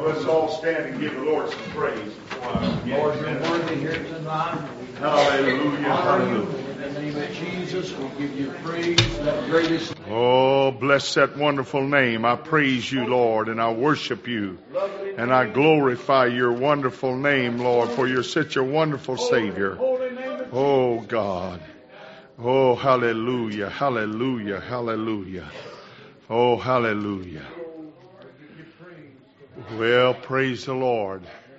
Let's all stand and give the Lord some praise. Lord, you're worthy here tonight. Hallelujah. Hallelujah. In the name of Jesus, we give you praise, that greatest. Oh, bless that wonderful name. I praise you, Lord, and I worship you. And I glorify your wonderful name, Lord, for you're such a wonderful Savior. Oh, God. Oh, hallelujah, hallelujah, hallelujah. Oh, hallelujah. Well, praise the Lord.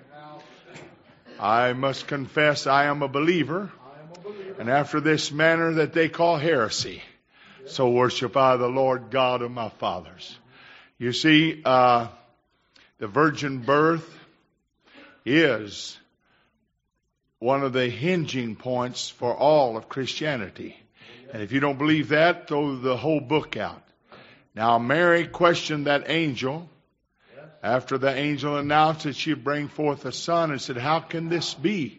I must confess I am a believer, and after this manner that they call heresy, so worship I the Lord God of my fathers. You see, the virgin birth is one of the hinging points for all of Christianity. And if you don't believe that, throw the whole book out. Now, Mary questioned that angel after the angel announced that she'd bring forth a son and said, how can this be,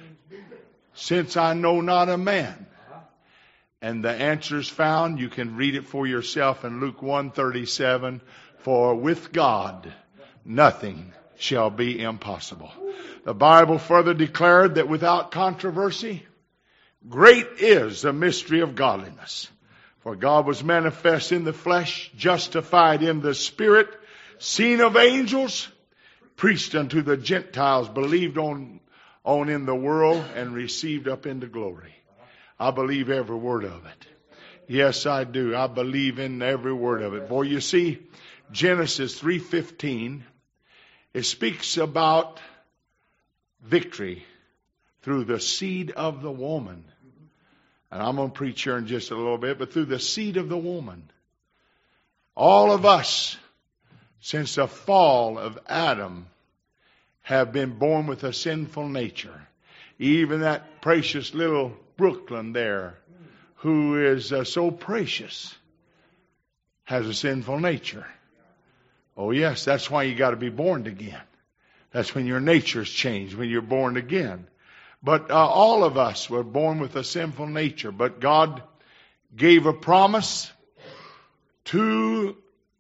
since I know not a man? And the answer is found. You can read it for yourself in Luke 1:37. For with God nothing shall be impossible. The Bible further declared that without controversy, great is the mystery of godliness. For God was manifest in the flesh, justified in the spirit, seen of angels, preached unto the Gentiles, believed on in the world, and received up into glory. I believe every word of it. Yes, I do. I believe in every word of it. For you see, Genesis 3:15, it speaks about victory through the seed of the woman. And I'm going to preach here in just a little bit, but through the seed of the woman. All of us, since the fall of Adam, have been born with a sinful nature. Even that precious little Brooklyn there, who is so precious, has a sinful nature. Oh yes, that's why you got to be born again. That's when your nature's changed, when you're born again. But all of us were born with a sinful nature. But God gave a promise to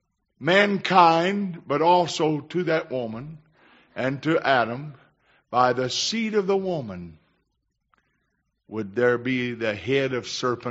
mankind, but also to that woman and to Adam. By the seed of the woman would there be the head of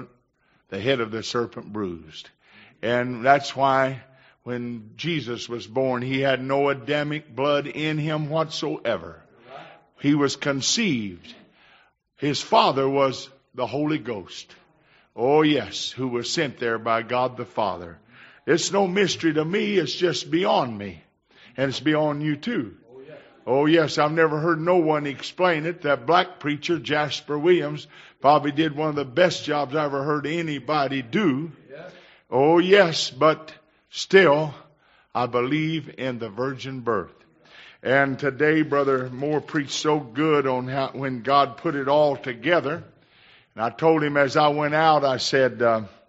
the serpent bruised. And that's why when Jesus was born, he had no Adamic blood in him whatsoever. He was conceived. His father was the Holy Ghost. Oh yes, who was sent there by God the Father. It's no mystery to me. It's just beyond me. And it's beyond you too. Oh yes, I've never heard no one explain it. That black preacher, Jasper Williams, probably did one of the best jobs I ever heard anybody do. Oh yes, but still, I believe in the virgin birth. And today, Brother Moore preached so good on how when God put it all together. And I told him as I went out, I said,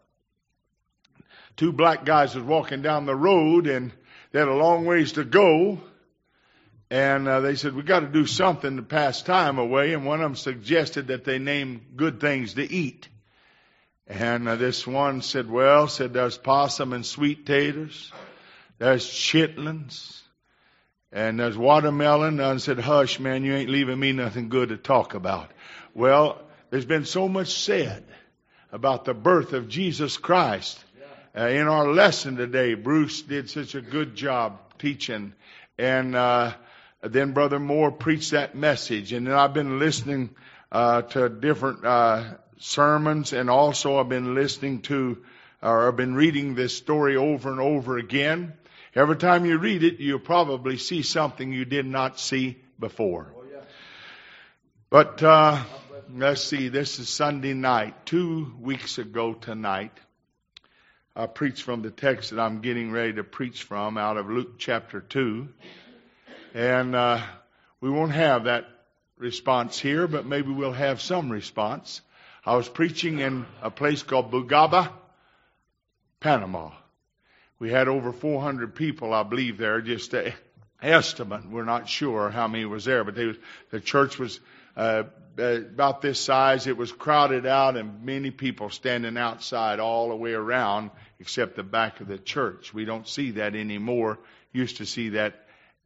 two black guys was walking down the road and they had a long ways to go. And they said, we got to do something to pass time away. And one of them suggested that they name good things to eat. And this one said, there's possum and sweet taters. There's chitlins. And there's watermelon. And I said, hush, man, you ain't leaving me nothing good to talk about. Well, there's been so much said about the birth of Jesus Christ. In our lesson today, Bruce did such a good job teaching. And then Brother Moore preached that message. And then I've been listening to different sermons. And also I've been listening to, or I've been reading this story over and over again. Every time you read it, you'll probably see something you did not see before. But let's see, this is Sunday night. 2 weeks ago tonight, I preached from the text that I'm getting ready to preach from out of Luke chapter 2. And we won't have that response here, but maybe we'll have some response. I was preaching in a place called Bugaba, Panama. We had over 400 people, I believe, there. Just an estimate. We're not sure how many was there, but the church was about this size. It was crowded out and many people standing outside all the way around except the back of the church. We don't see that anymore. Used to see that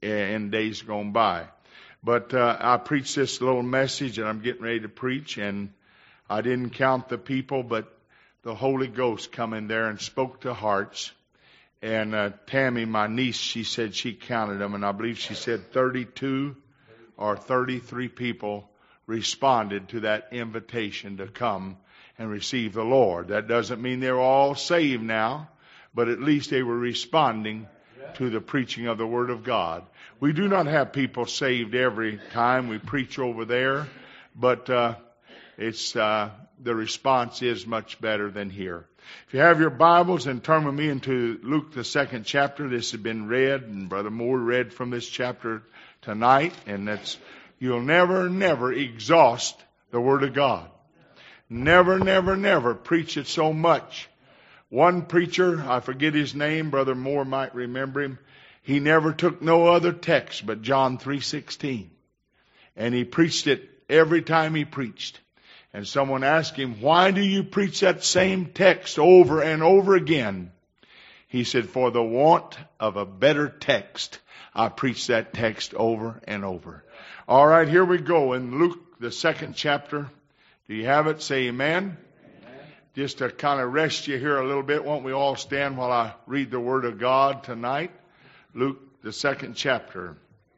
in days gone by. But I preached this little message, and I'm getting ready to preach, and I didn't count the people, but the Holy Ghost come in there and spoke to hearts. And Tammy, my niece, she said she counted them, and I believe she said 32 or 33 people responded to that invitation to come and receive the Lord. That doesn't mean they're all saved now, but at least they were responding to the preaching of the Word of God. We do not have people saved every time we preach over there, but it's the response is much better than here. If you have your Bibles, and turn with me into Luke the 2nd chapter. This has been read, and Brother Moore read from this chapter tonight, and you'll never exhaust the Word of God. Never preach it so much. One preacher, I forget his name, Brother Moore might remember him, he never took no other text but John 3:16. And he preached it every time he preached. And someone asked him, why do you preach that same text over and over again? He said, for the want of a better text, I preach that text over and over. All right, here we go in Luke, the 2nd chapter. Do you have it? Say amen. Just to kind of rest you here a little bit, won't we all stand while I read the Word of God tonight? Luke, the 2nd chapter.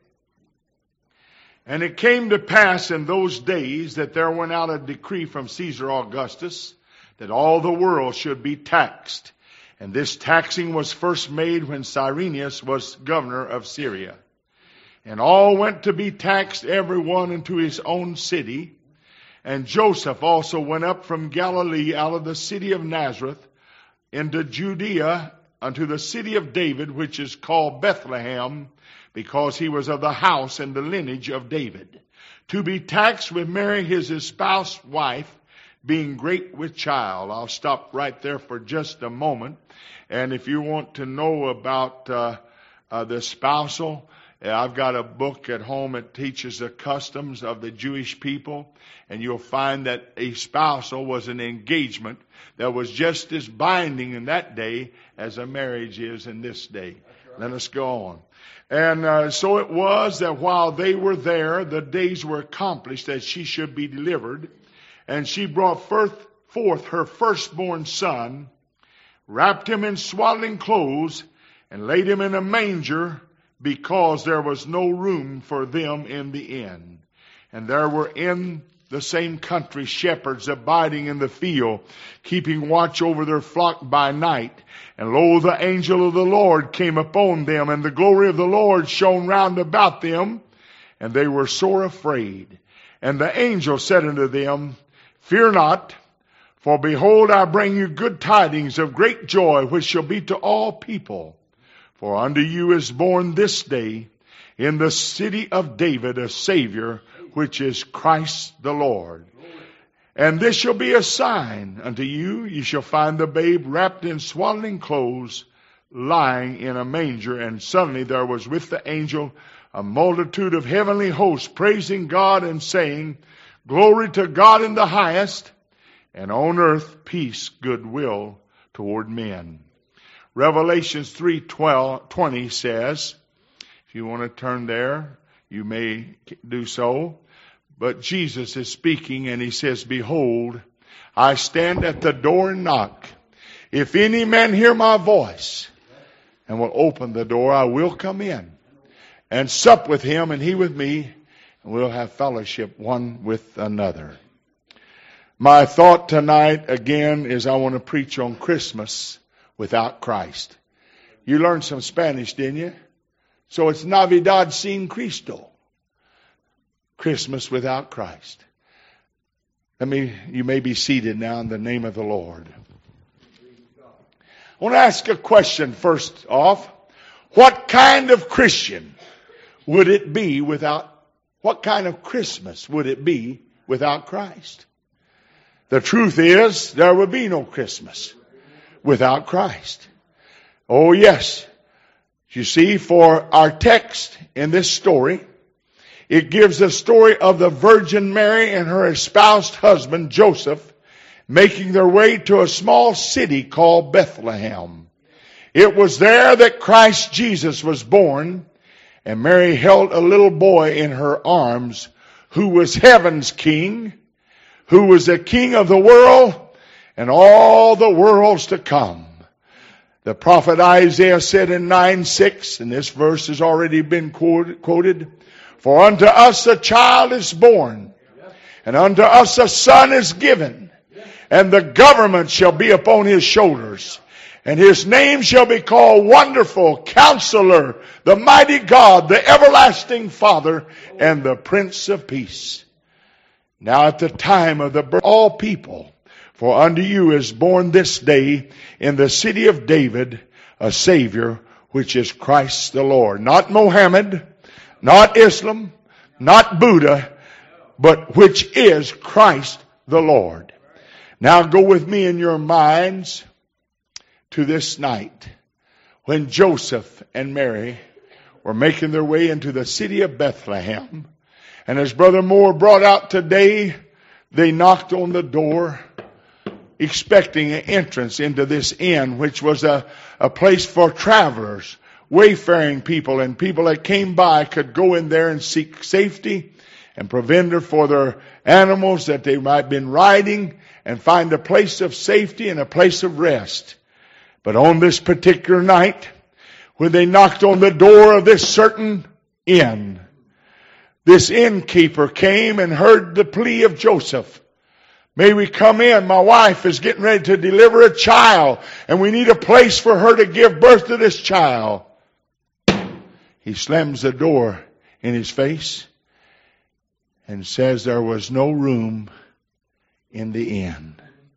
And it came to pass in those days that there went out a decree from Caesar Augustus that all the world should be taxed. And this taxing was first made when Cyrenius was governor of Syria. And all went to be taxed, every one into his own city. And Joseph also went up from Galilee out of the city of Nazareth into Judea unto the city of David, which is called Bethlehem, because he was of the house and the lineage of David, to be taxed with Mary his espoused wife, being great with child. I'll stop right there for just a moment. And if you want to know about the spousal, I've got a book at home that teaches the customs of the Jewish people, and you'll find that a spousal was an engagement that was just as binding in that day as a marriage is in this day. Let us go on. And so it was that while they were there, the days were accomplished that she should be delivered. And she brought forth her firstborn son, wrapped him in swaddling clothes, and laid him in a manger, because there was no room for them in the inn. And there were in the same country shepherds abiding in the field, keeping watch over their flock by night. And lo, the angel of the Lord came upon them, and the glory of the Lord shone round about them, and they were sore afraid. And the angel said unto them, fear not, for behold, I bring you good tidings of great joy, which shall be to all people. For unto you is born this day in the city of David a Savior, which is Christ the Lord. And this shall be a sign unto you. You shall find the babe wrapped in swaddling clothes, lying in a manger. And suddenly there was with the angel a multitude of heavenly hosts, praising God and saying, glory to God in the highest, and on earth peace, goodwill toward men. Revelations 3:20 says, if you want to turn there, you may do so. But Jesus is speaking, and he says, behold, I stand at the door and knock. If any man hear my voice and will open the door, I will come in and sup with him and he with me, and we'll have fellowship one with another. My thought tonight, again, is I want to preach on Christmas without Christ. You learned some Spanish, didn't you? So it's Navidad sin Cristo. Christmas without Christ. You may be seated now in the name of the Lord. I want to ask a question first off. What kind of Christian would it be what kind of Christmas would it be without Christ? The truth is, there would be no Christmas without Christ. Oh yes. You see, for our text in this story, it gives the story of the Virgin Mary and her espoused husband Joseph making their way to a small city called Bethlehem. It was there that Christ Jesus was born, And Mary held a little boy in her arms who was heaven's king, who was the king of the world and all the worlds to come. The prophet Isaiah said in 9:6, and this verse has already been quoted, for unto us a child is born, and unto us a son is given, and the government shall be upon his shoulders. And his name shall be called Wonderful, Counselor, the Mighty God, the Everlasting Father, and the Prince of Peace. Now at the time of the birth of all people, for unto you is born this day in the city of David a Savior, which is Christ the Lord. Not Mohammed, not Islam, not Buddha, but which is Christ the Lord. Now go with me in your minds to this night when Joseph and Mary were making their way into the city of Bethlehem. And as Brother Moore brought out today, they knocked on the door expecting an entrance into this inn, which was a place for travelers, wayfaring people, and people that came by could go in there and seek safety and provender for their animals that they might have been riding and find a place of safety and a place of rest. But on this particular night, when they knocked on the door of this certain inn, this innkeeper came and heard the plea of Joseph. May we come in? My wife is getting ready to deliver a child, and we need a place for her to give birth to this child. He slams the door in his face and says there was no room in the inn.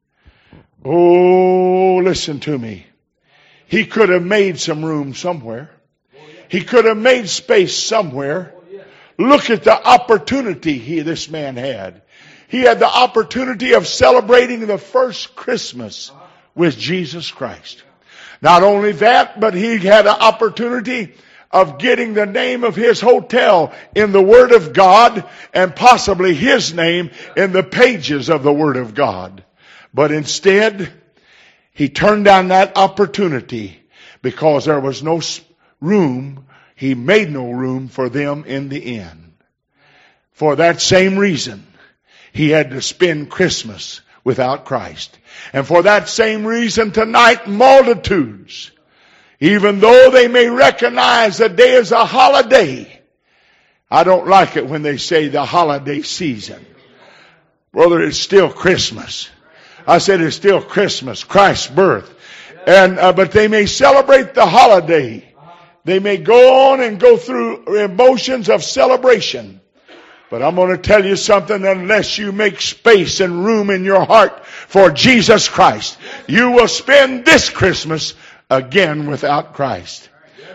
Oh, listen to me. He could have made some room somewhere. He could have made space somewhere. Look at the opportunity this man had. He had the opportunity of celebrating the first Christmas with Jesus Christ. Not only that, but he had an opportunity of getting the name of his hotel in the Word of God and possibly his name in the pages of the Word of God. But instead, he turned down that opportunity because there was no room. He made no room for them in the inn. For that same reason, he had to spend Christmas without Christ. And for that same reason tonight, multitudes, even though they may recognize the day is a holiday, I don't like it when they say the holiday season. Brother, it's still Christmas. I said it's still Christmas, Christ's birth. And but they may celebrate the holiday. They may go on and go through emotions of celebration. But I'm going to tell you something, unless you make space and room in your heart for Jesus Christ, you will spend this Christmas again without Christ.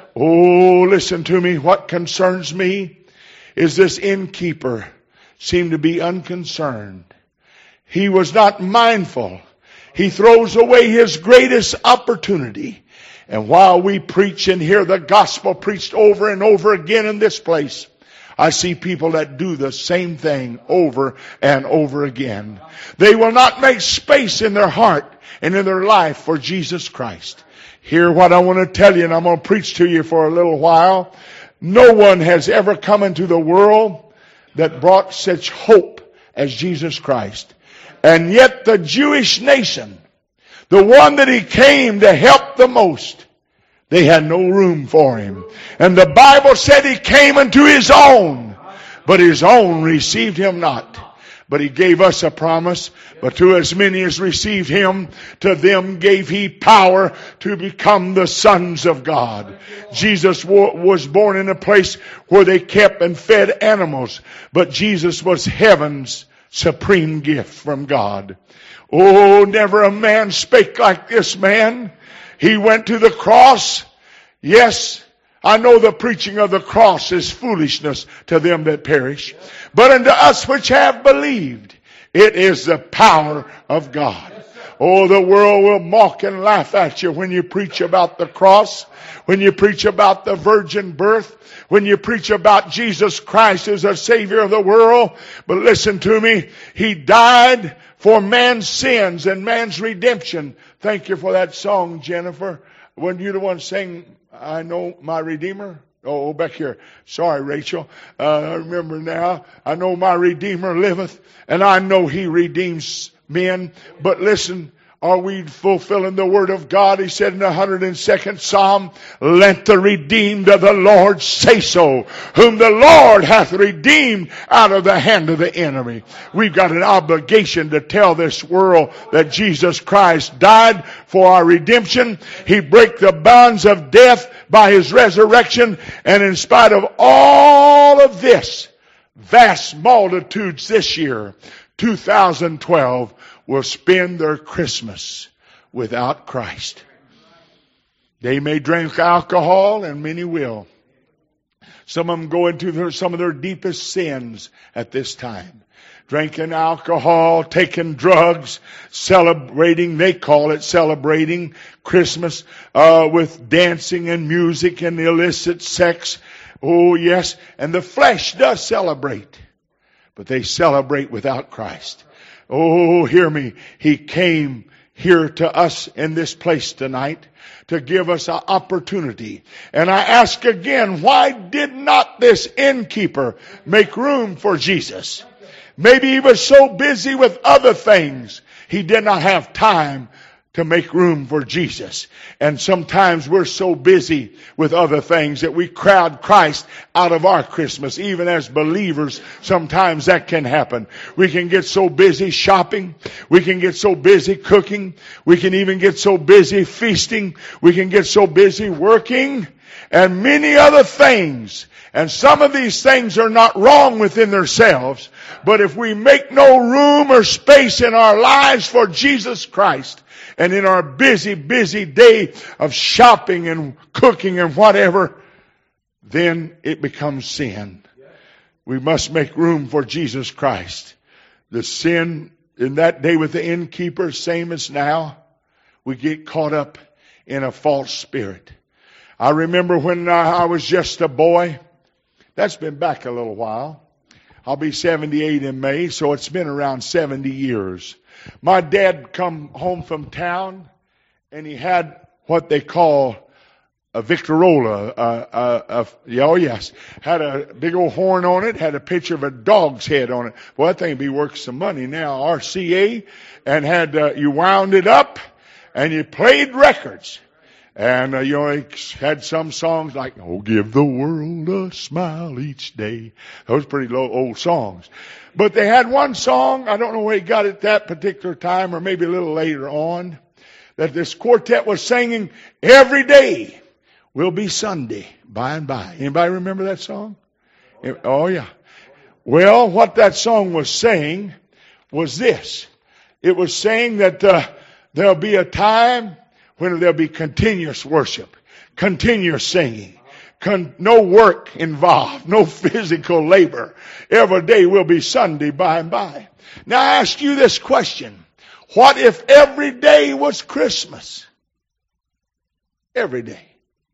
Oh, listen to me. What concerns me is this innkeeper seemed to be unconcerned. He was not mindful. He throws away his greatest opportunity. And while we preach and hear the gospel preached over and over again in this place, I see people that do the same thing over and over again. They will not make space in their heart and in their life for Jesus Christ. Hear what I want to tell you, and I'm going to preach to you for a little while. No one has ever come into the world that brought such hope as Jesus Christ. And yet the Jewish nation, the one that he came to help the most, they had no room for him. And the Bible said he came unto his own, but his own received him not. But he gave us a promise, but to as many as received him, to them gave he power to become the sons of God. Jesus was born in a place where they kept and fed animals, but Jesus was heaven's supreme gift from God. Oh, never a man spake like this man. He went to the cross. Yes, I know the preaching of the cross is foolishness to them that perish. But unto us which have believed, it is the power of God. Oh, the world will mock and laugh at you when you preach about the cross, when you preach about the virgin birth, when you preach about Jesus Christ as a Savior of the world. But listen to me. He died for man's sins and man's redemption. Thank you for that song, Jennifer. When you the one sang, I know my Redeemer Oh, back here. Sorry, Rachel. I remember now. I know my Redeemer liveth, and I know He redeems men. But listen, are we fulfilling the word of God? He said in the 102nd Psalm, let the redeemed of the Lord say so, whom the Lord hath redeemed out of the hand of the enemy. We've got an obligation to tell this world that Jesus Christ died for our redemption. He broke the bonds of death by His resurrection. And in spite of all of this, vast multitudes this year, 2012, will spend their Christmas without Christ. They may drink alcohol, and many will. Some of them go into some of their deepest sins at this time. Drinking alcohol, taking drugs, celebrating, they call it celebrating Christmas, with dancing and music and illicit sex. Oh yes, and the flesh does celebrate, but they celebrate without Christ. Oh, hear me. He came here to us in this place tonight to give us an opportunity. And I ask again, why did not this innkeeper make room for Jesus? Maybe he was so busy with other things, he did not have time to make room for Jesus. And sometimes we're so busy with other things that we crowd Christ out of our Christmas. Even as believers, sometimes that can happen. We can get so busy shopping. We can get so busy cooking. We can even get so busy feasting. We can get so busy working and many other things. And some of these things are not wrong within themselves. But if we make no room or space in our lives for Jesus Christ, and in our busy day of shopping and cooking and whatever, then it becomes sin. We must make room for Jesus Christ. The sin in that day with the innkeeper, same as now, we get caught up in a false spirit. I remember when I was just a boy. That's been back a little while. I'll be 78 in May, so it's been around 70 years. My dad come home from town, and he had what they call a Victrola. Oh yes, had a big old horn on it, had a picture of a dog's head on it. Well, that thing be worth some money now. RCA, and had you wound it up, and you played records. And, it had some songs like, oh, give the world a smile each day. Those pretty old songs. But they had one song, I don't know where he got it that particular time, or maybe a little later on, that this quartet was singing, every day will be Sunday by and by. Anybody remember that song? Oh, yeah. Well, what that song was saying was this. It was saying that there'll be a time when there'll be continuous worship, continuous singing, no work involved, no physical labor. Every day will be Sunday by and by. Now I ask you this question. What if every day was Christmas? Every day.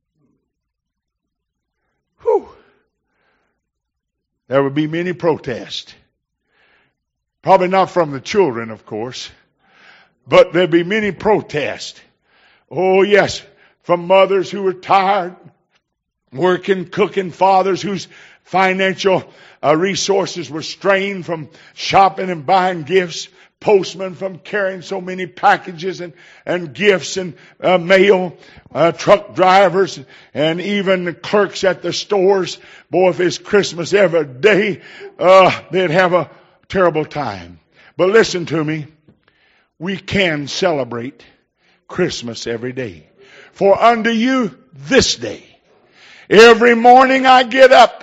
Whew. There would be many protests. Probably not from the children, of course, but there'd be many protests. Oh yes, from mothers who were tired, working, cooking, fathers whose financial resources were strained from shopping and buying gifts, postmen from carrying so many packages and gifts and mail, truck drivers, and even the clerks at the stores. Boy, if it's Christmas every day, they'd have a terrible time. But listen to me, we can celebrate Christmas every day. For unto you this day. Every morning I get up.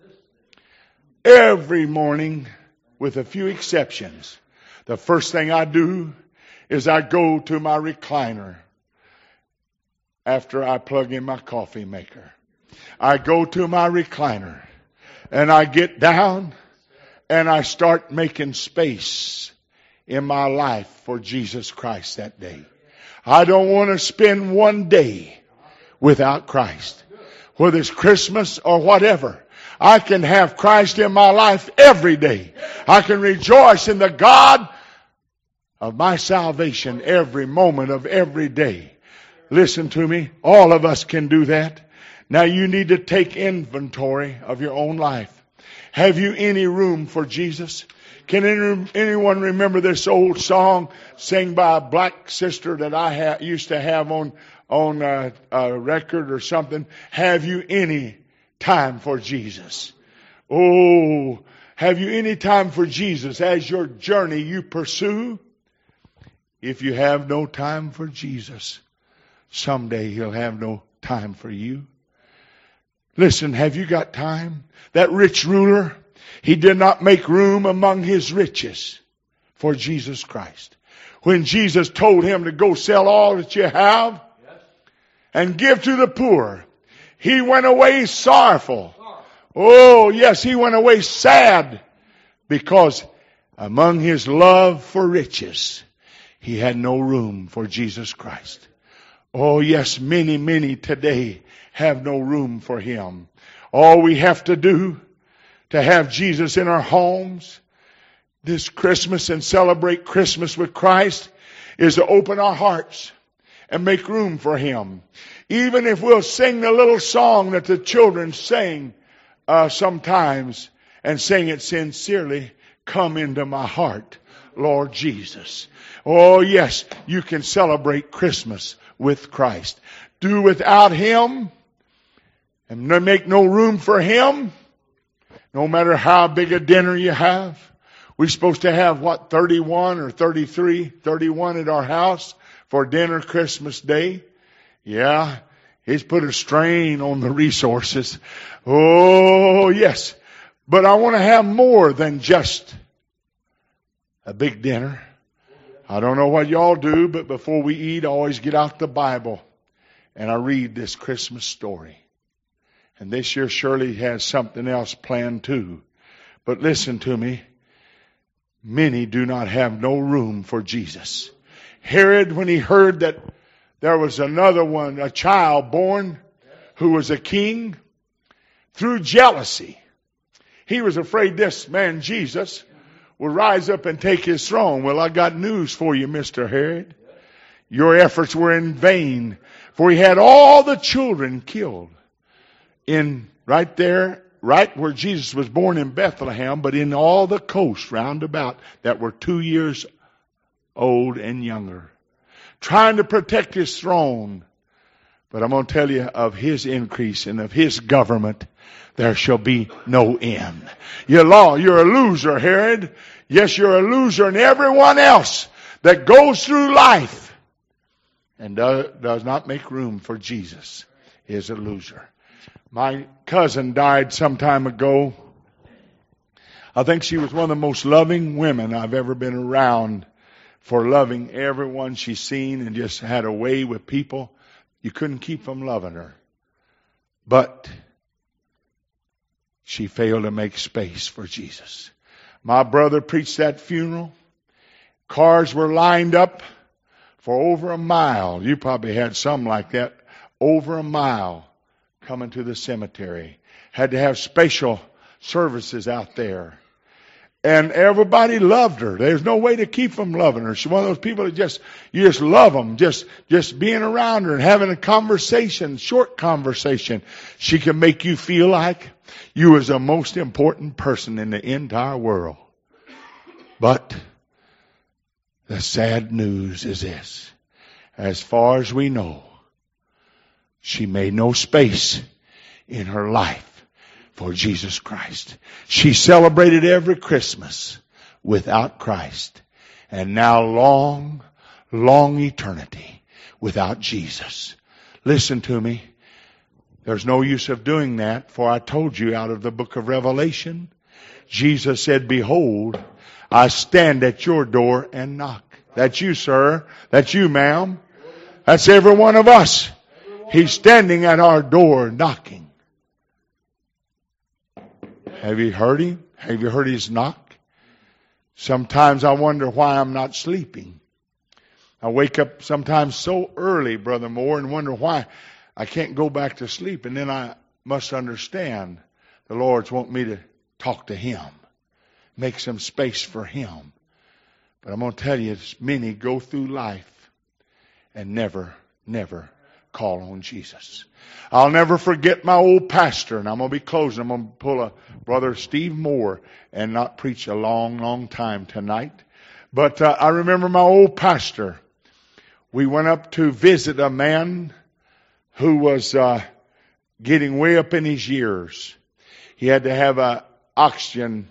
Every morning, with a few exceptions. The first thing I do is I go to my recliner after I plug in my coffee maker. I go to my recliner and I get down and I start making space in my life for Jesus Christ that day. I don't want to spend one day without Christ. Whether it's Christmas or whatever. I can have Christ in my life every day. I can rejoice in the God of my salvation every moment of every day. Listen to me. All of us can do that. Now you need to take inventory of your own life. Have you any room for Jesus? Can anyone remember this old song sang by a black sister that I used to have on a record or something? Have you any time for Jesus? Oh, have you any time for Jesus as your journey you pursue? If you have no time for Jesus, someday He'll have no time for you. Listen, have you got time? That rich ruler, he did not make room among his riches for Jesus Christ. When Jesus told him to go sell all that you have and give to the poor, he went away sorrowful. Oh, yes, he went away sad because among his love for riches, he had no room for Jesus Christ. Oh, yes, many, many today have no room for Him. All we have to do to have Jesus in our homes this Christmas and celebrate Christmas with Christ is to open our hearts and make room for Him. Even if we'll sing the little song that the children sing sometimes and sing it sincerely, come into my heart, Lord Jesus. Oh yes, you can celebrate Christmas with Christ. Do without Him and make no room for Him, no matter how big a dinner you have. We're supposed to have, 31 or 31 at our house for dinner Christmas Day. Yeah, it's put a strain on the resources. Oh, yes. But I want to have more than just a big dinner. I don't know what y'all do, but before we eat, I always get out the Bible and I read this Christmas story. And this year Shirley has something else planned too. But listen to me. Many do not have no room for Jesus. Herod, when he heard that there was another one, a child born who was a king, through jealousy, he was afraid this man Jesus would rise up and take his throne. Well, I got news for you, Mr. Herod. Your efforts were in vain, for he had all the children killed right where Jesus was born in Bethlehem, but in all the coast round about that were 2 years old and younger, trying to protect his throne. But I'm going to tell you, of his increase and of his government, there shall be no end. You're a loser, Herod. Yes, you're a loser, and everyone else that goes through life and does not make room for Jesus is a loser. My cousin died some time ago. I think she was one of the most loving women I've ever been around, for loving everyone she's seen and just had a way with people. You couldn't keep from loving her. But she failed to make space for Jesus. My brother preached that funeral. Cars were lined up for over a mile. You probably had some like that. Over a mile coming to the cemetery. Had to have special services out there. And everybody loved her. There's no way to keep from loving her. She's one of those people that you just love them. Just being around her and having a conversation, short conversation. She can make you feel like you was the most important person in the entire world. But the sad news is this. As far as we know, she made no space in her life for Jesus Christ. She celebrated every Christmas without Christ. And now long eternity without Jesus. Listen to me. There's no use of doing that, for I told you out of the book of Revelation, Jesus said, behold, I stand at your door and knock. That's you, sir. That's you, ma'am. That's every one of us. He's standing at our door knocking. Have you heard him? Have you heard his knock? Sometimes I wonder why I'm not sleeping. I wake up sometimes so early, Brother Moore, and wonder why I can't go back to sleep. And then I must understand the Lord's want me to talk to Him. Make some space for Him. But I'm going to tell you, many go through life and never call on Jesus. I'll never forget my old pastor, and I'm going to be closing. I'm going to pull a Brother Steve Moore and not preach a long, long time tonight. But I remember my old pastor. We went up to visit a man who was getting way up in his years. He had to have a oxygen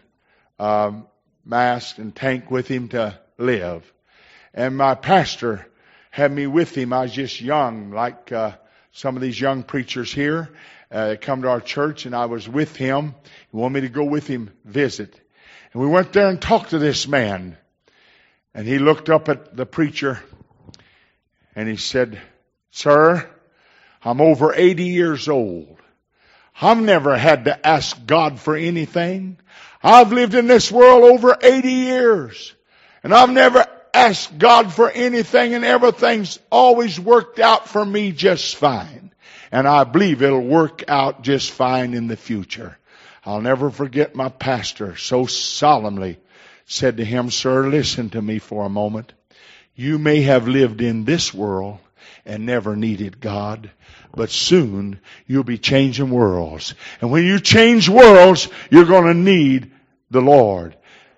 mask and tank with him to live. And my pastor had me with him. I was just young, like some of these young preachers here come to our church, and I was with him. He wanted me to go with him visit. And we went there and talked to this man. And he looked up at the preacher and he said, "Sir, I'm over 80 years old. I've never had to ask God for anything. I've lived in this world over 80 years. And I've never asked God for anything, and everything's always worked out for me just fine. And I believe it'll work out just fine in the future." I'll never forget my pastor so solemnly said to him, "Sir, listen to me for a moment. You may have lived in this world and never needed God, but soon you'll be changing worlds. And when you change worlds, you're going to need the Lord."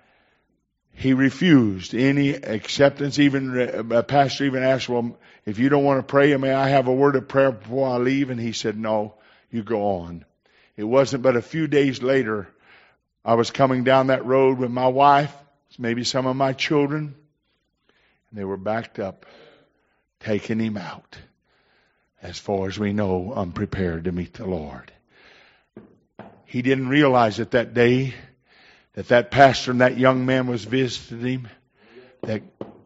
He refused any acceptance. Even a pastor even asked, "Well, if you don't want to pray, may I have a word of prayer before I leave?" And he said, "No, you go on." It wasn't but a few days later, I was coming down that road with my wife, maybe some of my children, and they were backed up, taking him out. As far as we know, unprepared to meet the Lord. He didn't realize it that day that pastor and that young man was visiting him, that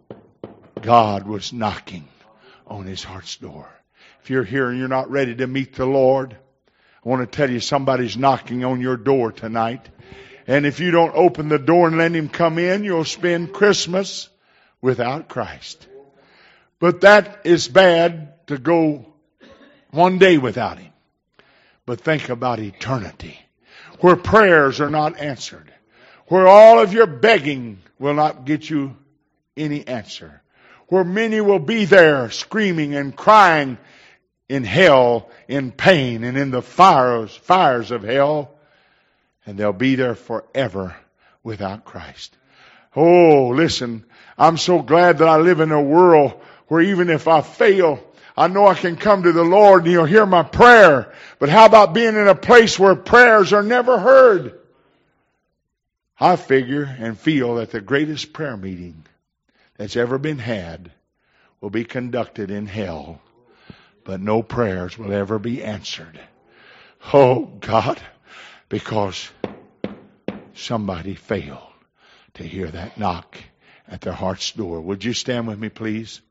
God was knocking on his heart's door. If you're here and you're not ready to meet the Lord, I want to tell you somebody's knocking on your door tonight. And if you don't open the door and let him come in, you'll spend Christmas without Christ. But that is bad to go one day without him. But think about eternity, where prayers are not answered, where all of your begging will not get you any answer, where many will be there screaming and crying in hell, in pain, and in the fires of hell, and they'll be there forever without Christ. Oh, listen, I'm so glad that I live in a world where even if I fail, I know I can come to the Lord and He'll hear my prayer. But how about being in a place where prayers are never heard? I figure and feel that the greatest prayer meeting that's ever been had will be conducted in hell, but no prayers will ever be answered. Oh God, because somebody failed to hear that knock at their heart's door. Would you stand with me, please?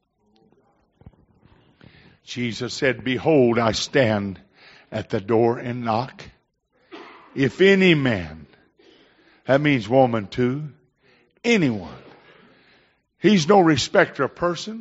Jesus said, "Behold, I stand at the door and knock. If any man," that means woman too, anyone. He's no respecter of person.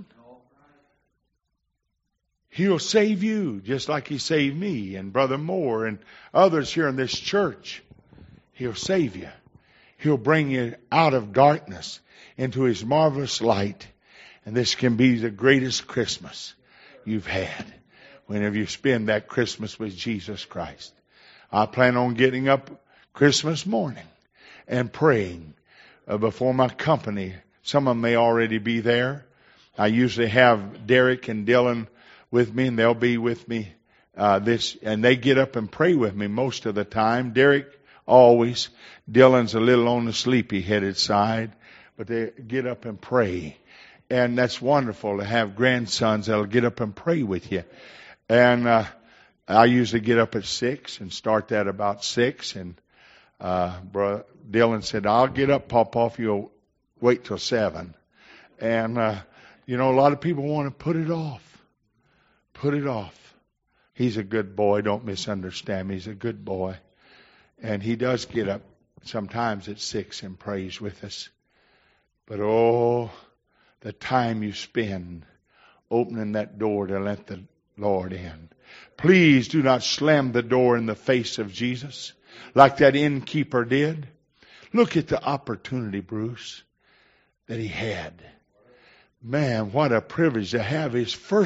He'll save you just like He saved me and Brother Moore and others here in this church. He'll save you. He'll bring you out of darkness into His marvelous light. And this can be the greatest Christmas you've had whenever you spend that Christmas with Jesus Christ. I plan on getting up Christmas morning and praying before my company. Some of them may already be there. I usually have Derek and Dylan with me, and they'll be with me and they get up and pray with me most of the time. Derek always. Dylan's a little on the sleepy-headed side, but they get up and pray. And that's wonderful to have grandsons that'll get up and pray with you. And I usually get up at 6 and start that about 6. And Brother Dylan said, "I'll get up, Papa, if you'll wait till 7. And, a lot of people want to put it off. Put it off. He's a good boy. Don't misunderstand me. He's a good boy. And he does get up sometimes at 6 and prays with us. But the time you spend opening that door to let the Lord in. Please do not slam the door in the face of Jesus like that innkeeper did. Look at the opportunity, Bruce, that he had. Man, what a privilege to have his first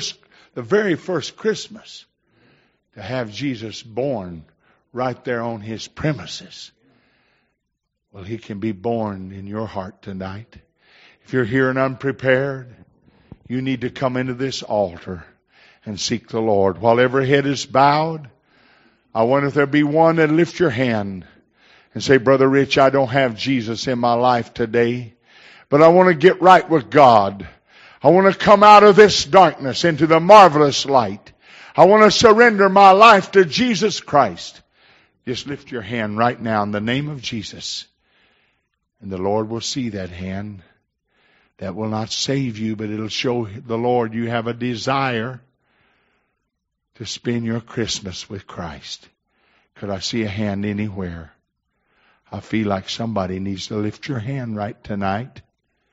the very first Christmas, to have Jesus born right there on His premises. Well, He can be born in your heart tonight. If you're here and unprepared, you need to come into this altar and seek the Lord. While every head is bowed, I wonder if there be one that lift your hand and say, Brother Rich, I don't have Jesus in my life today, but I want to get right with God. I want to come out of this darkness into the marvelous light. I want to surrender my life to Jesus Christ. Just lift your hand right now in the name of Jesus. And the Lord will see that hand. That will not save you, but it'll show the Lord you have a desire to spend your Christmas with Christ. Could I see a hand anywhere? I feel like somebody needs to lift your hand right tonight.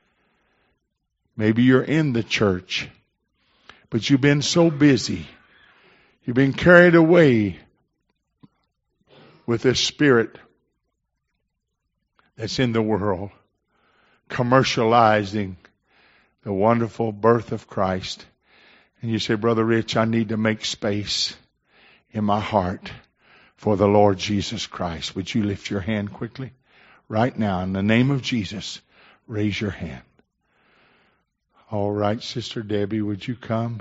Maybe you're in the church, but you've been so busy. You've been carried away with this spirit that's in the world, commercializing the wonderful birth of Christ. And you say, Brother Rich, I need to make space in my heart for the Lord Jesus Christ. Would you lift your hand quickly? Right now, in the name of Jesus, raise your hand. All right, Sister Debbie, would you come?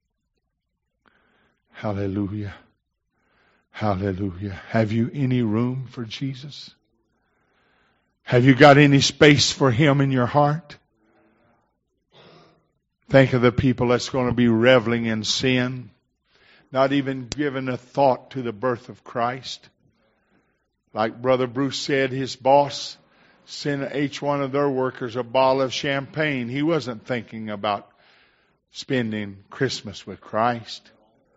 Hallelujah. Hallelujah. Have you any room for Jesus? Have you got any space for Him in your heart? Think of the people that's going to be reveling in sin, not even giving a thought to the birth of Christ. Like Brother Bruce said, his boss sent each one of their workers a bottle of champagne. He wasn't thinking about spending Christmas with Christ.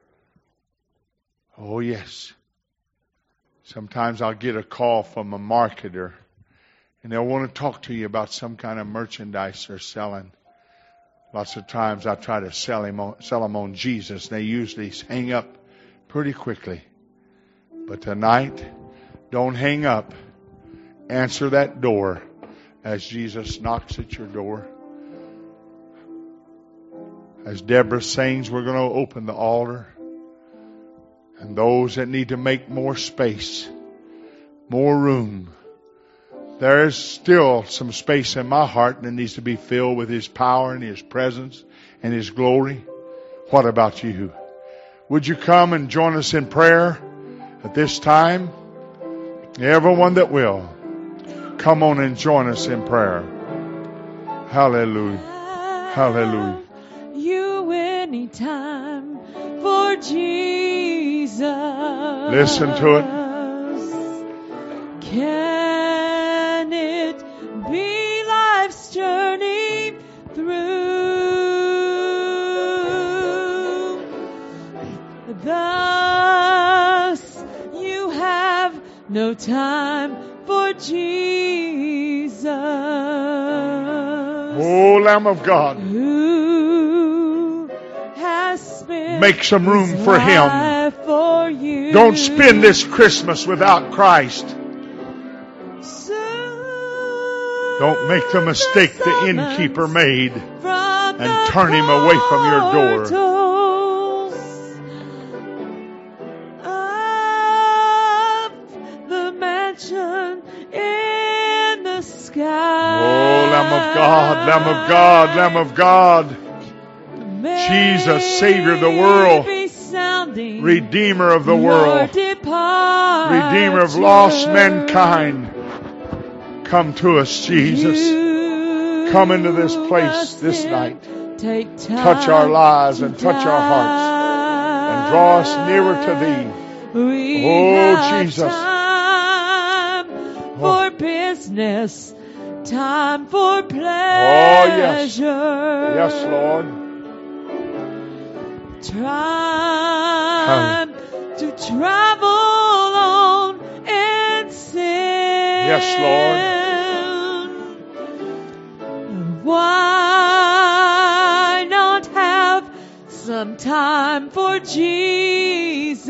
Oh, yes. Sometimes I'll get a call from a marketer, and they'll want to talk to you about some kind of merchandise they're selling. Lots of times I try to sell them on Jesus. They usually hang up pretty quickly. But tonight, don't hang up. Answer that door as Jesus knocks at your door. As Deborah sings, we're going to open the altar. And those that need to make more space, more room. There is still some space in my heart that needs to be filled with His power and His presence and His glory. What about you? Would you come and join us in prayer at this time? Everyone that will, come on and join us in prayer. Hallelujah. Hallelujah. You anytime for Jesus. Listen to it. Can it be life's journey through? Thus you have no time for Jesus. Oh, Lamb of God. Who has spent Make some room for Him. For you. Don't spend this Christmas without Christ. Don't make the mistake the innkeeper made and turn him away from your door. The mansion in the sky. Oh, Lamb of God, Lamb of God, Lamb of God. Jesus, Savior of the world. Redeemer of the world. Redeemer of lost mankind. Come to us, Jesus. Come into this place this night. Touch our lives and touch our hearts. And draw us nearer to Thee. Oh, Jesus. Time for business. Time for pleasure. Oh, yes. Yes, Lord. Time to travel on and sing. Yes, Lord. Why not have some time for Jesus?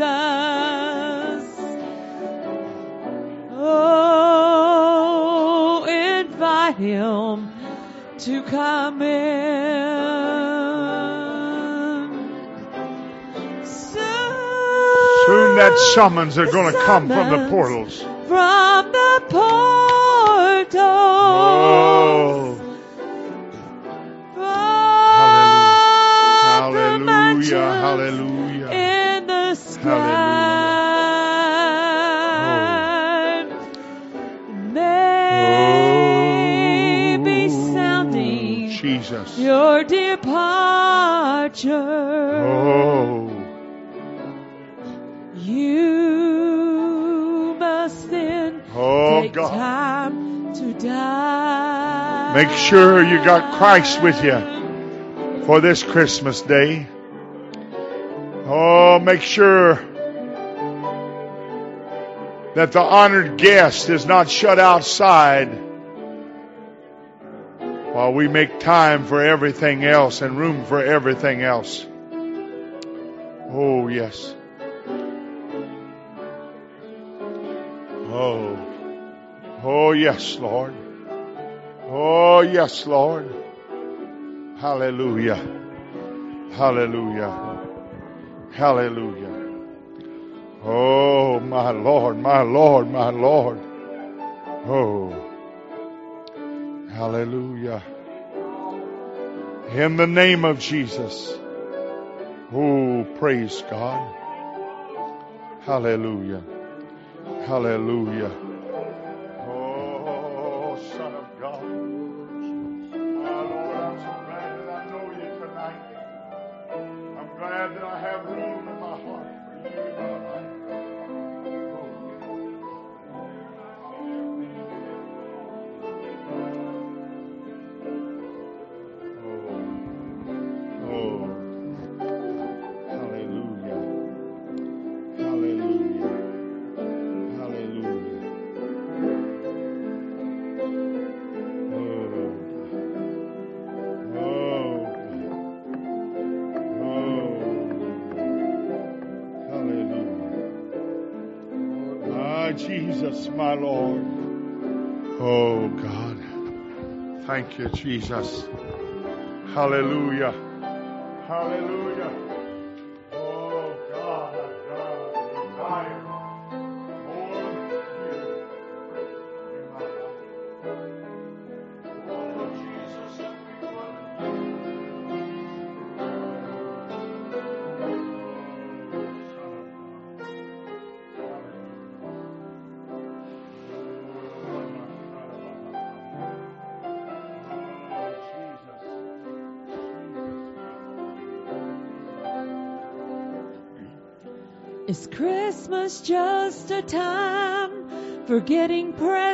Oh, invite Him to come in. that summons are going to come from the portals. From the portals. Oh. Hallelujah. Hallelujah. In the sky. May be sounding Jesus. your departure. Oh. You must then take God. time to die. Make sure you got Christ with you for this Christmas day. Oh, make sure that the honored guest is not shut outside while we make time for everything else and room for everything else. Oh, yes. Oh. Oh, yes, Lord. Oh, yes, Lord. Hallelujah. Hallelujah. Hallelujah. Oh, my Lord, my Lord, my Lord. Oh. Hallelujah. In the name of Jesus. Oh, praise God. Hallelujah. Hallelujah. Oh, Son of God. My Lord, I'm so glad that I know you tonight. I'm glad that I have room in my heart for you in my life. Oh. Hallelujah. Hallelujah. Hallelujah. Jesus, my Lord. Oh, God. Thank you, Jesus. Hallelujah. Hallelujah. Oh, God, God, desire more of you in my life. Oh, Jesus, we love you. Is Christmas just a time for getting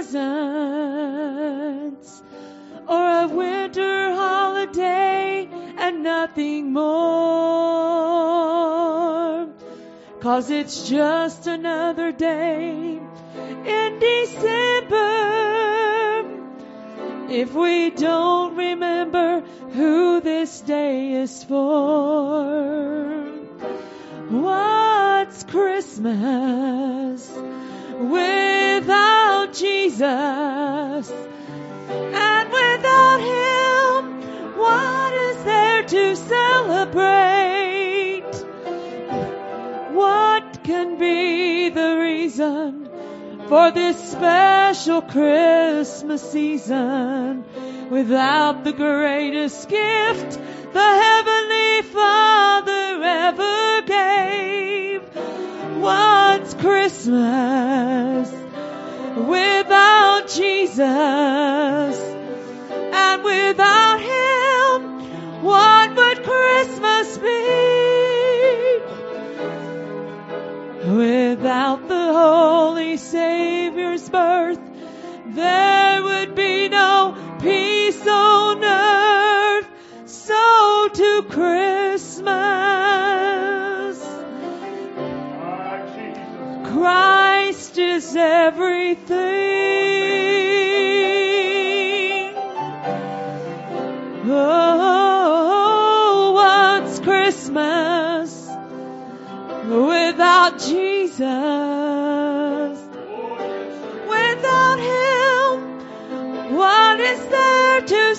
presents, or a winter holiday and nothing more? 'Cause it's just another day in December if we don't remember who this day is for. What's Christmas without Jesus? And without Him, what is there to celebrate? What can be the reason for this special Christmas season without the greatest gift the Heavenly Father ever gave? What's Christmas without Jesus? And without Him, what would Christmas be? Without the Holy Savior's birth, there would be no peace on earth. So to Christmas, Christ is everything. Oh, what's Christmas without Jesus? Without Him, what is there to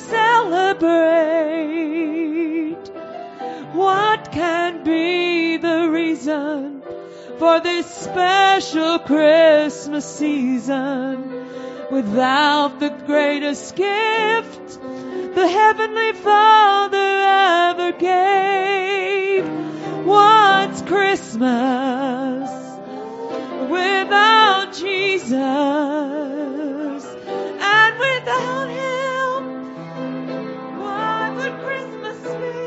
celebrate? What can be the reason for this special Christmas season. Without the greatest gift the Heavenly Father ever gave. What's Christmas without Jesus? And without Him, what would Christmas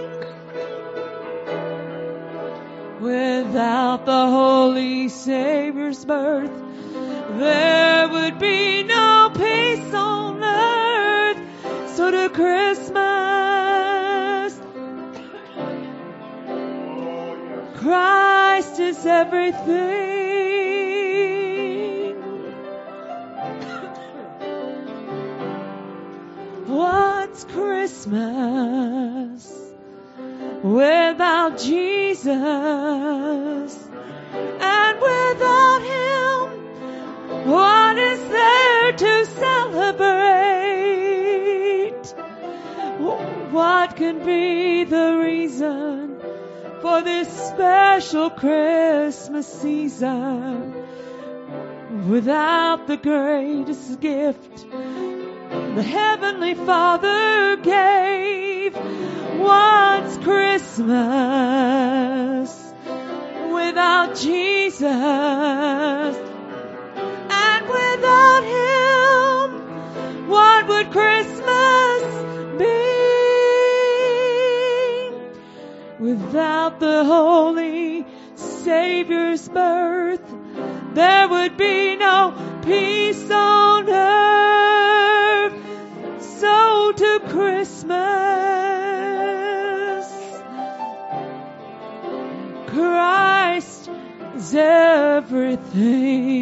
be? Without the Holy Savior's birth, there would be no peace on earth. So to Christmas, Christ is everything. What's Christmas without Jesus? And without Him, what is there to celebrate? What can be the reason for this special Christmas season? Without the greatest gift the Heavenly Father gave. What's Christmas without Jesus? Without Him, what would Christmas be? Without the Holy Savior's birth, there would be no peace on earth. So to Christmas, Christ is everything.